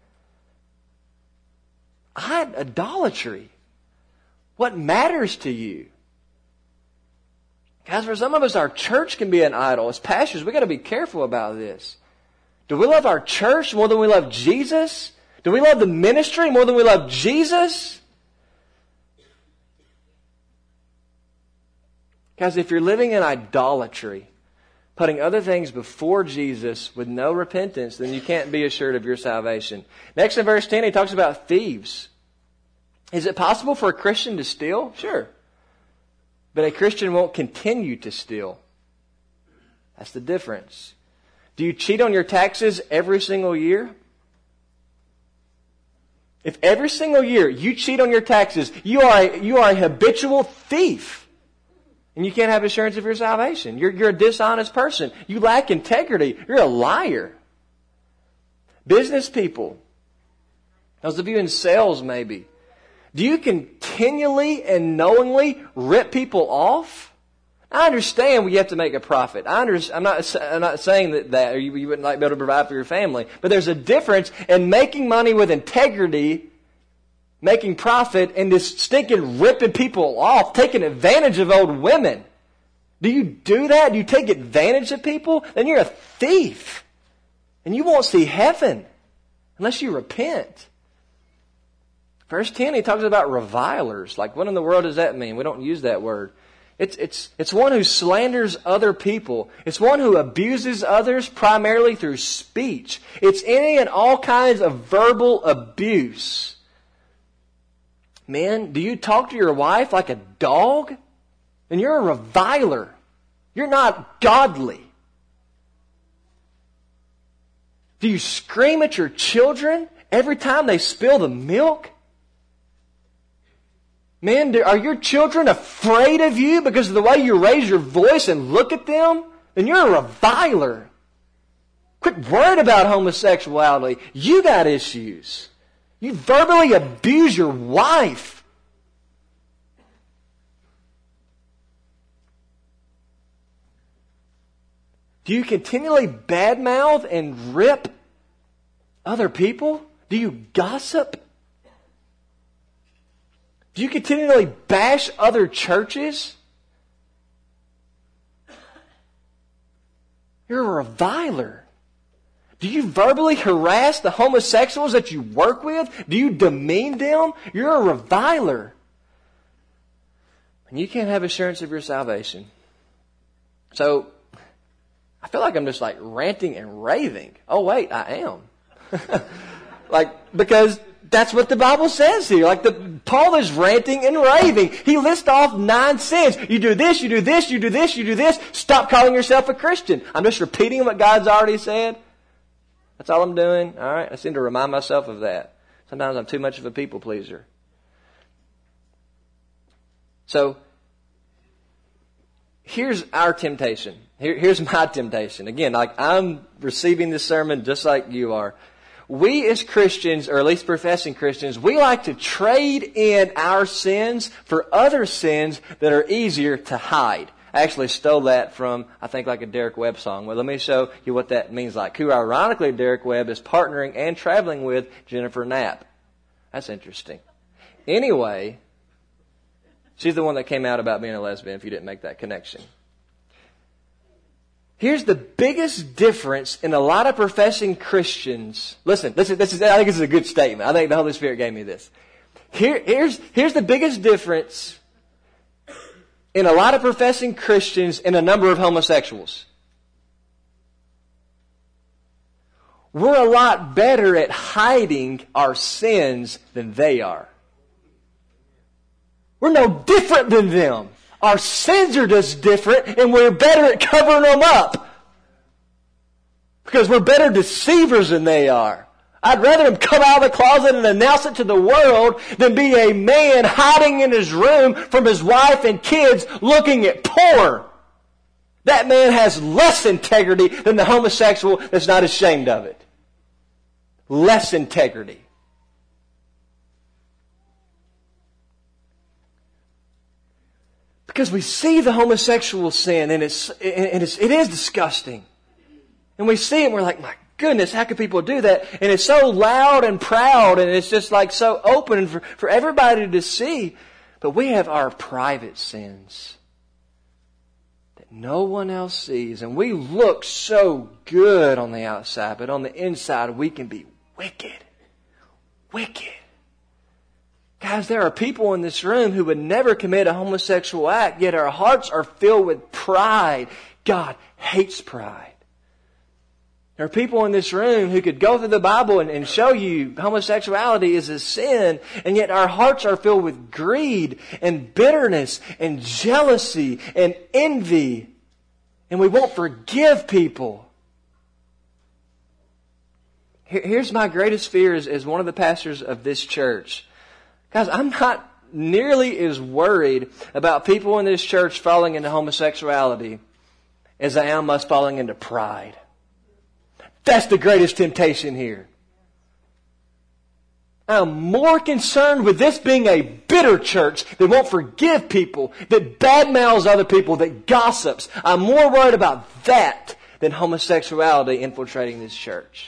Idolatry. What matters to you? Guys, for some of us, our church can be an idol. As pastors, we've got to be careful about this. Do we love our church more than we love Jesus? Do we love the ministry more than we love Jesus? Guys, if you're living in idolatry, putting other things before Jesus with no repentance, then you can't be assured of your salvation. Next in verse 10, he talks about thieves. Is it possible for a Christian to steal? Sure. But a Christian won't continue to steal. That's the difference. Do you cheat on your taxes every single year? If every single year you cheat on your taxes, you are a habitual thief. And you can't have assurance of your salvation. You're a dishonest person. You lack integrity. You're a liar. Business people. Those of you in sales maybe. Do you continually and knowingly rip people off? I understand you have to make a profit. I'm not saying that you wouldn't like be able to provide for your family. But there's a difference in making money with integrity, making profit, and just stinking ripping people off, taking advantage of old women. Do you do that? Do you take advantage of people? Then you're a thief. And you won't see heaven unless you repent. Verse 10, he talks about revilers. Like, what in the world does that mean? We don't use that word. It's one who slanders other people. It's one who abuses others primarily through speech. It's any and all kinds of verbal abuse. Men, do you talk to your wife like a dog? Then you're a reviler. You're not godly. Do you scream at your children every time they spill the milk? Man, are your children afraid of you because of the way you raise your voice and look at them? Then you're a reviler. Quit worried about homosexuality. You got issues. You verbally abuse your wife. Do you continually badmouth and rip other people? Do you gossip? Do you continually bash other churches? You're a reviler. Do you verbally harass the homosexuals that you work with? Do you demean them? You're a reviler. And you can't have assurance of your salvation. So, I feel like I'm just like ranting and raving. Oh wait, I am. Because that's what the Bible says here. Paul is ranting and raving. He lists off 9 sins. You do this, you do this, you do this, you do this. Stop calling yourself a Christian. I'm just repeating what God's already said. That's all I'm doing. All right. I seem to remind myself of that. Sometimes I'm too much of a people pleaser. So, here's our temptation. Here's my temptation. Again, I'm receiving this sermon just like you are. We as Christians, or at least professing Christians, we like to trade in our sins for other sins that are easier to hide. I actually stole that from, I think, like a Derek Webb song. Well, let me show you what that means like. Who, ironically, Derek Webb is partnering and traveling with Jennifer Knapp. That's interesting. Anyway, she's the one that came out about being a lesbian, if you didn't make that connection. Here's the biggest difference in a lot of professing Christians. Listen, I think this is a good statement. I think the Holy Spirit gave me this. Here's the biggest difference in a lot of professing Christians and a number of homosexuals. We're a lot better at hiding our sins than they are. We're no different than them. Our sins are just different, and we're better at covering them up. Because we're better deceivers than they are. I'd rather him come out of the closet and announce it to the world than be a man hiding in his room from his wife and kids looking at porn. That man has less integrity than the homosexual that's not ashamed of it. Less integrity. Because we see the homosexual sin and it is disgusting. And we see it and we're like, my goodness, how could people do that? And it's so loud and proud and it's just like so open for everybody to see. But we have our private sins that no one else sees. And we look so good on the outside, but on the inside we can be wicked. Wicked. Guys, there are people in this room who would never commit a homosexual act, yet our hearts are filled with pride. God hates pride. There are people in this room who could go through the Bible and show you homosexuality is a sin, and yet our hearts are filled with greed and bitterness and jealousy and envy, and we won't forgive people. Here's my greatest fear as one of the pastors of this church. Guys, I'm not nearly as worried about people in this church falling into homosexuality as I am us falling into pride. That's the greatest temptation here. I'm more concerned with this being a bitter church that won't forgive people, that badmouths other people, that gossips. I'm more worried about that than homosexuality infiltrating this church.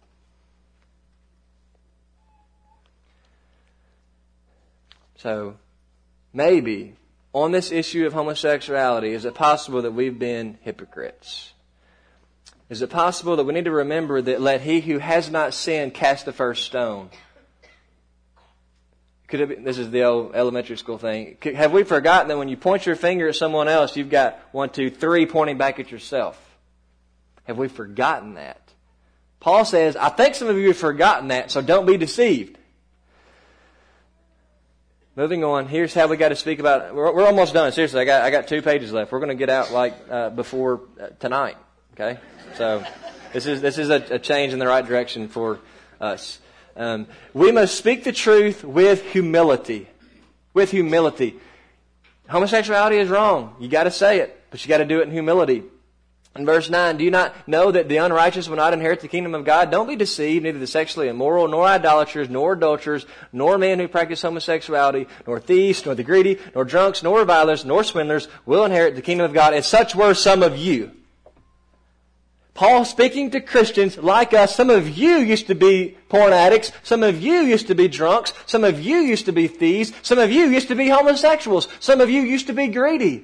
So, maybe, on this issue of homosexuality, is it possible that we've been hypocrites? Is it possible that we need to remember that let he who has not sinned cast the first stone? Could it be, this is the old elementary school thing. Have we forgotten that when you point your finger at someone else, you've got 1, 2, 3 pointing back at yourself? Have we forgotten that? Paul says, I think some of you have forgotten that, so don't be deceived. Moving on, here's how we got to speak about it. We're almost done. Seriously, I got 2 pages left. We're going to get out before tonight. Okay, so this is a change in the right direction for us. We must speak the truth with humility. With humility. Homosexuality is wrong. You got to say it, but you got to do it in humility. In verse 9, do you not know that the unrighteous will not inherit the kingdom of God? Don't be deceived, neither the sexually immoral, nor idolaters, nor adulterers, nor men who practice homosexuality, nor thieves, nor the greedy, nor drunks, nor revilers, nor swindlers will inherit the kingdom of God. And such were some of you. Paul speaking to Christians like us. Some of you used to be porn addicts. Some of you used to be drunks. Some of you used to be thieves. Some of you used to be homosexuals. Some of you used to be greedy.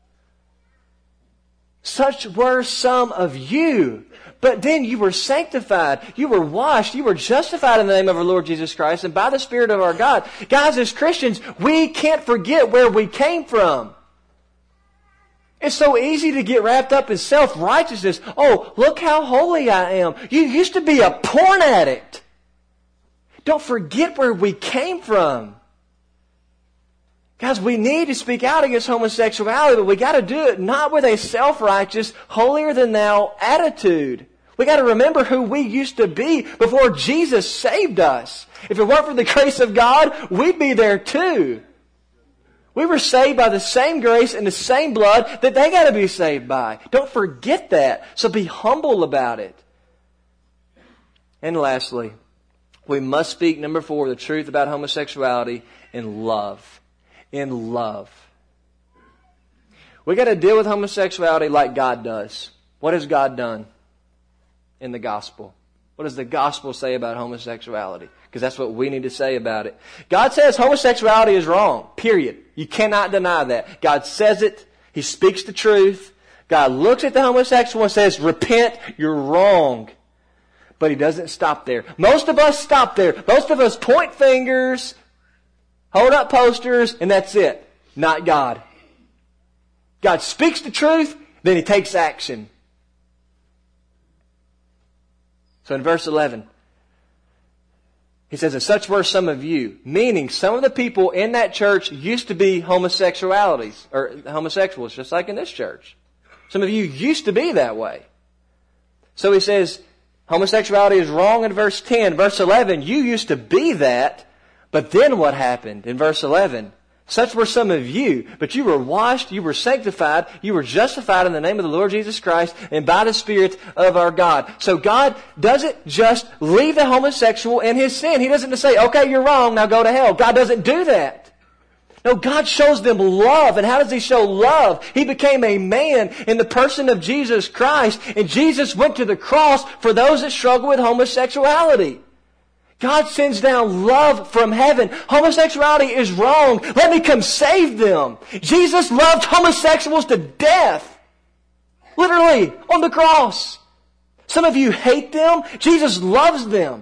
Such were some of you. But then you were sanctified. You were washed. You were justified in the name of our Lord Jesus Christ and by the Spirit of our God. Guys, as Christians, we can't forget where we came from. It's so easy to get wrapped up in self-righteousness. Oh, look how holy I am. You used to be a porn addict. Don't forget where we came from. Guys, we need to speak out against homosexuality, but we got to do it not with a self-righteous, holier-than-thou attitude. We got to remember who we used to be before Jesus saved us. If it weren't for the grace of God, we'd be there too. We were saved by the same grace and the same blood that they got to be saved by. Don't forget that. So be humble about it. And lastly, we must speak, number 4, the truth about homosexuality in love. In love. We got to deal with homosexuality like God does. What has God done in the gospel? What does the gospel say about homosexuality? Because that's what we need to say about it. God says homosexuality is wrong, period. You cannot deny that. God says it. He speaks the truth. God looks at the homosexual and says, repent, you're wrong. But He doesn't stop there. Most of us stop there. Most of us point fingers, hold up posters, and that's it. Not God. God speaks the truth, then He takes action. So in verse 11, He says, and such were some of you, meaning some of the people in that church used to be homosexuals, just like in this church. Some of you used to be that way. So He says, homosexuality is wrong in verse 10. Verse 11, you used to be that, but then what happened in verse 11? Such were some of you, but you were washed, you were sanctified, you were justified in the name of the Lord Jesus Christ and by the Spirit of our God. So God doesn't just leave the homosexual in his sin. He doesn't just say, okay, you're wrong, now go to hell. God doesn't do that. No, God shows them love. And how does He show love? He became a man in the person of Jesus Christ. And Jesus went to the cross for those that struggle with homosexuality. God sends down love from heaven. Homosexuality is wrong. Let me come save them. Jesus loved homosexuals to death. Literally, on the cross. Some of you hate them. Jesus loves them.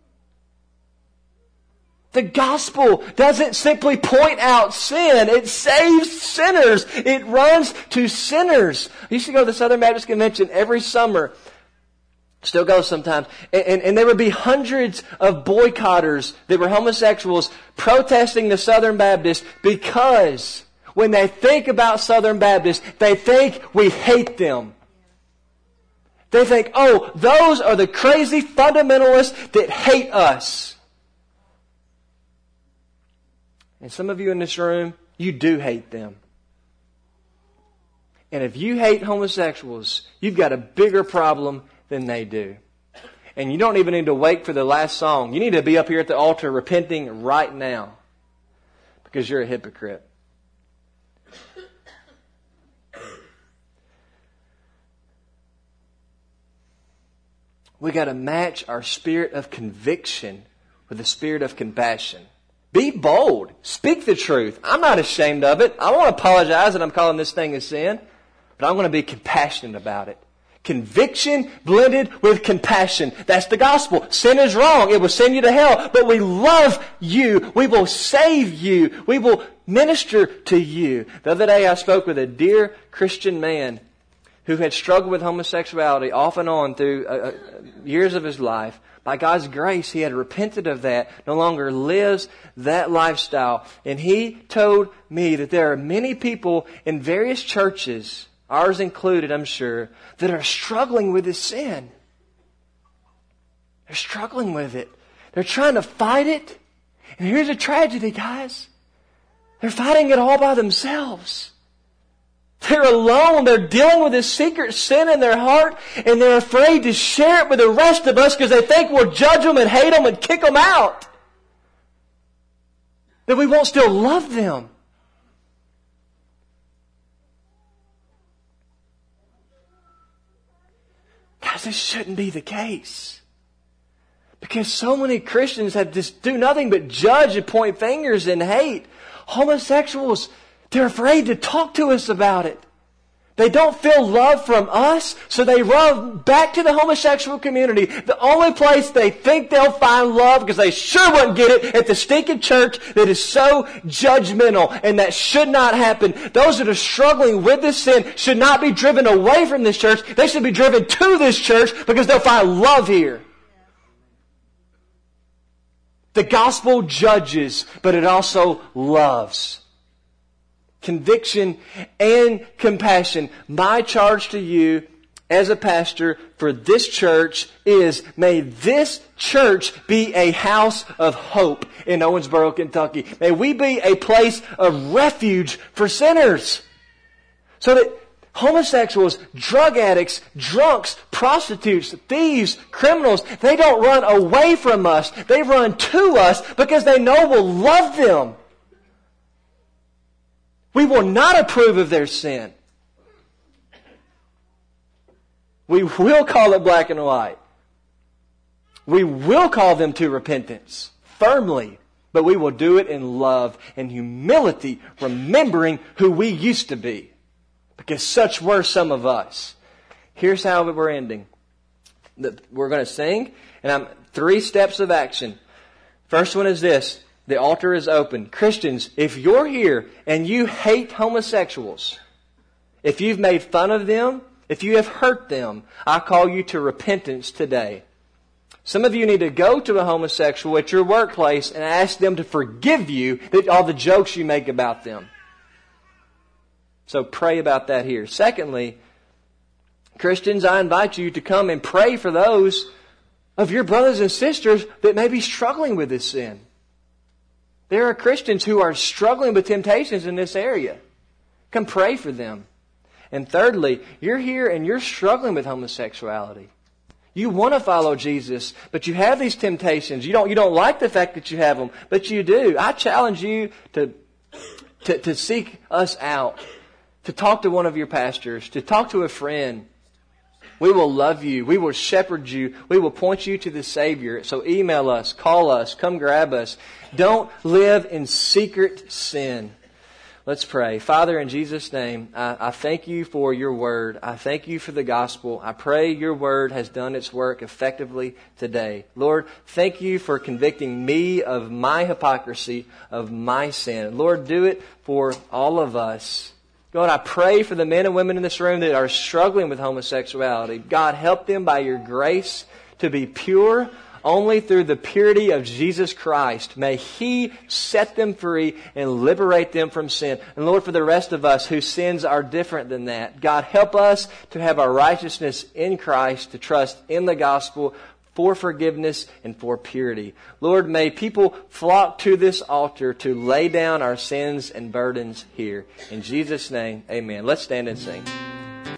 The gospel doesn't simply point out sin. It saves sinners. It runs to sinners. I used to go to the Southern Baptist Convention every summer. Still go sometimes. And there would be hundreds of boycotters that were homosexuals protesting the Southern Baptists because when they think about Southern Baptists, they think we hate them. They think, oh, those are the crazy fundamentalists that hate us. And some of you in this room, you do hate them. And if you hate homosexuals, you've got a bigger problem than they do. And you don't even need to wait for the last song. You need to be up here at the altar repenting right now. Because you're a hypocrite. We got to match our spirit of conviction with the spirit of compassion. Be bold. Speak the truth. I'm not ashamed of it. I won't apologize that I'm calling this thing a sin. But I'm going to be compassionate about it. Conviction blended with compassion. That's the gospel. Sin is wrong. It will send you to hell. But we love you. We will save you. We will minister to you. The other day I spoke with a dear Christian man who had struggled with homosexuality off and on through years of his life. By God's grace, he had repented of that, no longer lives that lifestyle. And he told me that there are many people in various churches, ours included, I'm sure, that are struggling with this sin. They're struggling with it. They're trying to fight it. And here's a tragedy, guys. They're fighting it all by themselves. They're alone. They're dealing with this secret sin in their heart, and they're afraid to share it with the rest of us because they think we'll judge them and hate them and kick them out. That we won't still love them. Guys, this shouldn't be the case. Because so many Christians have just do nothing but judge and point fingers and hate. Homosexuals, they're afraid to talk to us about it. They don't feel love from us, so they run back to the homosexual community. The only place they think they'll find love, because they sure wouldn't get it at the stinking church that is so judgmental, and that should not happen. Those that are struggling with this sin should not be driven away from this church. They should be driven to this church because they'll find love here. The gospel judges, but it also loves. Conviction and compassion. My charge to you as a pastor for this church is, may this church be a house of hope in Owensboro, Kentucky. May we be a place of refuge for sinners. So that homosexuals, drug addicts, drunks, prostitutes, thieves, criminals, they don't run away from us. They run to us because they know we'll love them. We will not approve of their sin. We will call it black and white. We will call them to repentance firmly, but we will do it in love and humility, remembering who we used to be, because such were some of us. Here's how we're ending. We're going to sing, and 3 steps of action. First one is this. The altar is open. Christians, if you're here and you hate homosexuals, if you've made fun of them, if you have hurt them, I call you to repentance today. Some of you need to go to a homosexual at your workplace and ask them to forgive you all the jokes you make about them. So pray about that here. Secondly, Christians, I invite you to come and pray for those of your brothers and sisters that may be struggling with this sin. There are Christians who are struggling with temptations in this area. Come pray for them. And thirdly, you're here and you're struggling with homosexuality. You want to follow Jesus, but you have these temptations. You don't like the fact that you have them, but you do. I challenge you to seek us out, to talk to one of your pastors, to talk to a friend. We will love you. We will shepherd you. We will point you to the Savior. So email us, call us, come grab us. Don't live in secret sin. Let's pray. Father, in Jesus' name, I thank you for your word. I thank you for the gospel. I pray your word has done its work effectively today. Lord, thank you for convicting me of my hypocrisy, of my sin. Lord, do it for all of us. God, I pray for the men and women in this room that are struggling with homosexuality. God, help them by your grace to be pure only through the purity of Jesus Christ. May He set them free and liberate them from sin. And Lord, for the rest of us whose sins are different than that, God, help us to have our righteousness in Christ, to trust in the gospel for forgiveness and for purity. Lord, may people flock to this altar to lay down our sins and burdens here. In Jesus' name, amen. Let's stand and sing.